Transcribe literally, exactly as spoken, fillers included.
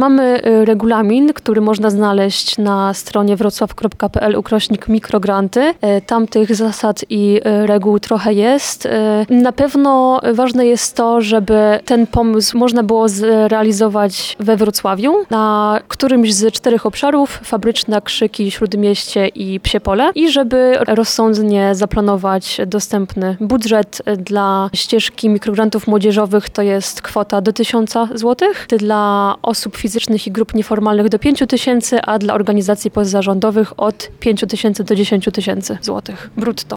mamy regulamin, który można znaleźć na stronie wrocław kropka p l ukośnik mikrogranty. Tam tych zasad i reguł trochę jest. Na pewno ważne jest to, żeby ten pomysł można było zrealizować we Wrocławiu na którymś z czterech obszarów: Fabryczna, Krzyki, Śródmieście i Psiepole, i żeby rozsądnie zaplanować dostępny budżet. Dla ścieżki mikrograntów młodzieżowych to jest kwota do tysiąca złotych, dla osób fizycznych i grup nieformalnych do pięciu tysięcy, a dla organizacji pozarządowych od pięciu tysięcy do dziesięciu tysięcy złotych brutto.